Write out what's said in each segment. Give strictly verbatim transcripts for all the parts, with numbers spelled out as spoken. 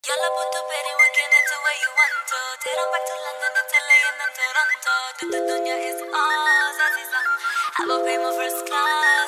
Yalla put the berry weekend into where you want to. Take them back to London and L A and then Toronto. Do the dunya is ours, Aziza. I will pay my first class.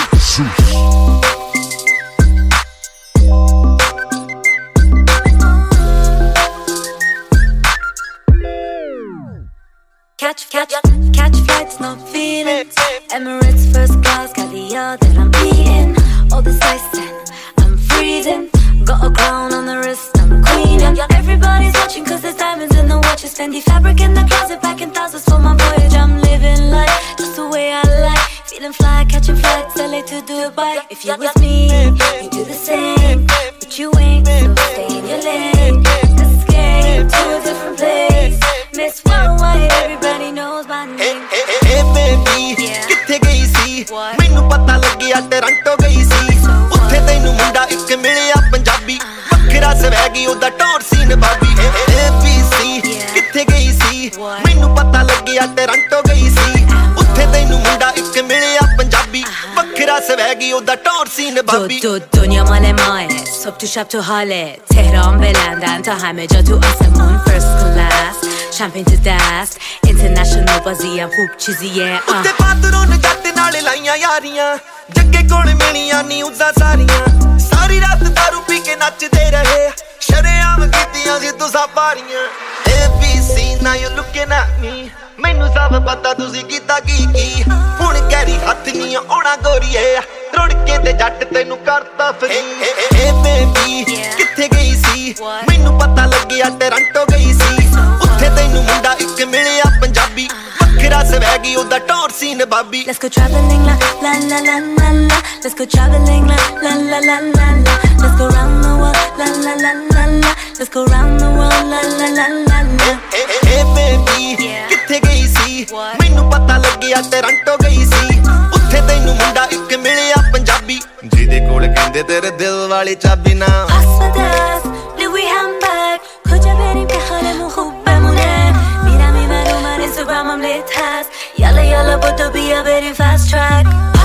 Catch, catch, catch flights, no feelings. Emirates first class, caviar that I'm eating. All this ice and I'm freezing. Got a crown on the wrist, I'm a queen. And everybody's watching cause there's diamonds in the watches. Fendi fabric in the closet, packing thousands for my voyage. I'm living life just the way I like. Feeling fly, catching flights, L A to Dubai. If you're with me, you do the same. But you ain't, so stay in your lane. Escape to a different place. Miss Worldwide, everybody knows my name. Hey, hey, hey baby, yeah. किथे गई सी? मैनू पता लगिया Toronto गई सी. उत्थे तैनू मुंडा इक मिलिया पंजाबी. वखरा स्वैगी ओदा Tor C नवाबी. A B C किथे गई सी? मैनू पता लगिया टोरंटो गई सी. उत्थे तैनू मुंडा इक मिलिया पंजाबी. वखरा स्वैगी ओदा Tor C नवाबी. دو دنیا مال ماه صبح تو شب تو حاله تهران به لندن تا همه جا تو آسمون first class champagne to dust international بازی هم خوب چیزیه ਉੱਤੇ ਪਾਤਰੋਂ ਨੇ ਜੱਟ ਨਾਲ ਲਾਈਆਂ ਯਾਰੀਆਂ ਜੱਗੇ ਕੋਲ ਮਿਲੀਆਂ ਨਿਊਜ਼ਾਂ ਸਾਰੀਆਂ ਸਾਰੀ ਰਾਤ ਦਾਰੂ ਪੀ ਕੇ ਨੱਚਦੇ ਰਹੇ ਸ਼ਰੇਆਮ ਕੀਤੀਆਂ ਸੀ ਤੁਸਾਂ ਪਾਰੀਆਂ A B C now you looking at me ਮੈਨੂੰ ਸਭ ਪਤਾ ਤੁਸੀਂ ਕੀਤਾ ਕੀ ਕੀ ਹੁਣ ਗੈਰੀ ਹੱਥ ਨਹੀਂ ਆਉਣਾ ਗੋਰੀਏ ਰੁੜ ਕੇ ਤੇ ਜੱਟ ਤੈਨੂੰ ਕਰਤਾ ਫਰੀ ਏ ਬੇਬੀ ਕਿੱਥੇ ਗਈ ਸੀ ਮੈਨੂੰ ਪਤਾ ਲੱਗਿਆ ਟੋਰੰਟੋ ਗਈ ਸੀ ਉੱਥੇ ਤੈਨੂੰ ਮੁੰਡਾ ਇੱਕ ਮਿਲਿਆ ਪੰਜਾਬੀ ਵੱਖਰਾ ਸਵੈਗੀ ਉਹਦਾ ਟੌਰ ਸੀ ਨਵਾਬੀ Let's go traveling la la la la la la Let's go traveling la la la la la la Let's go round the world la la la la la Let's go round the world la la la la la Hey baby ਕਿੱਥੇ ਗਈ ਸੀ ਮੈਨੂੰ ਪਤਾ ਲੱਗਿਆ Toronto ਗਈ ਸੀ ਉੱਥੇ ਤੈਨੂੰ ਮੁੰਡਾ ਇੱਕ ਮਿਲਿਆ ਪੰਜਾਬੀ ਜਿਹਦੇ ਕੋਲ ਕਹਿੰਦੇ ਤੇਰੇ ਦਿਲ ਵਾਲੀ ਚਾਬੀ ਨਾ أسمداس لوي handbag کجا بریم که حالمون خوب بمونه میرم این ور اون ور اینستاگرامم لیت هست یالا یالا بدو بیا بریم fast track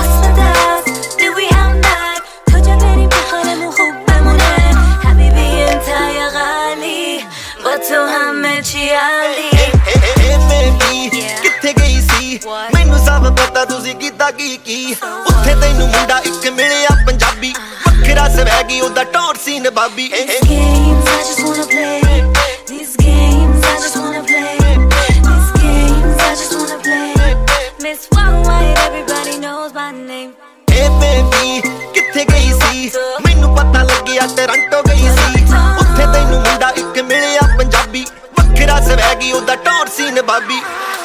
أسمداس لوي handbag کجا بریم که حالمون خوب بمونه حبیبی انت یا غالی با تو همه چی عالی Hey baby ਕਿੱਥੇ ਗਈ ਸੀ ਮੈਨੂੰ ਸਭ ਪਤਾ ਤੁਸੀਂ ਕੀਤਾ ਕੀ ਕੀ ਉੱਥੇ ਤੈਨੂੰ ਮੁੰਡਾ ਇੱਕ ਮਿਲਿਆ ਪੰਜਾਬੀ ਵੱਖਰਾ ਸਵੈਗੀ ਉਹਦਾ ਟੌਰ ਸੀ ਨਵਾਬੀ These games I just wanna play These games I just wanna play These games I just wanna play Miss Worldwide everybody knows my name Hey baby ਕਿੱਥੇ ਗਈ ਸੀ ਮੈਨੂੰ ਪਤਾ ਲੱਗਿਆ ਟੋਰੰਟੋ ਗਈ ਸੀ ਉੱਥੇ ਤੈਨੂੰ ਮੁੰਡਾ ਇੱਕ ਮਿਲਿਆ ਪੰਜਾਬੀ ਵੱਖਰਾ ਸਵੈਗੀ ਉਹਦਾ ਟੌਰ ਸੀ ਨਵਾਬੀ